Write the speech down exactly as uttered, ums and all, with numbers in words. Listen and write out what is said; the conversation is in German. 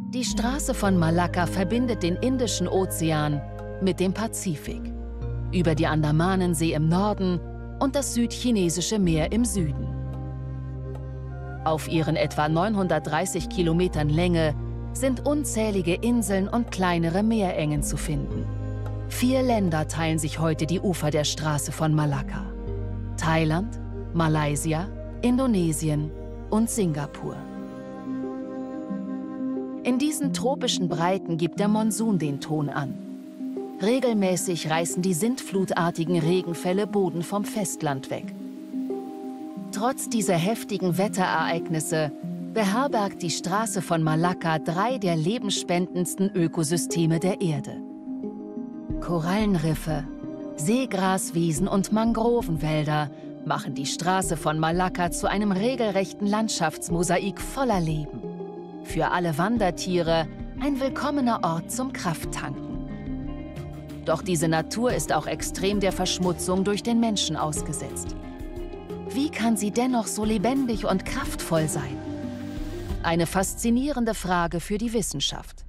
Die Straße von Malakka verbindet den Indischen Ozean mit dem Pazifik, über die Andamanensee im Norden und das Südchinesische Meer im Süden. Auf ihren etwa neunhundertdreißig Kilometern Länge sind unzählige Inseln und kleinere Meerengen zu finden. Vier Länder teilen sich heute die Ufer der Straße von Malakka: Thailand, Malaysia, Indonesien und Singapur. In diesen tropischen Breiten gibt der Monsun den Ton an. Regelmäßig reißen die sintflutartigen Regenfälle Boden vom Festland weg. Trotz dieser heftigen Wetterereignisse beherbergt die Straße von Malakka drei der lebensspendendsten Ökosysteme der Erde. Korallenriffe, Seegraswiesen und Mangrovenwälder machen die Straße von Malakka zu einem regelrechten Landschaftsmosaik voller Leben. Für alle Wandertiere ein willkommener Ort zum Krafttanken. Doch diese Natur ist auch extrem der Verschmutzung durch den Menschen ausgesetzt. Wie kann sie dennoch so lebendig und kraftvoll sein? Eine faszinierende Frage für die Wissenschaft.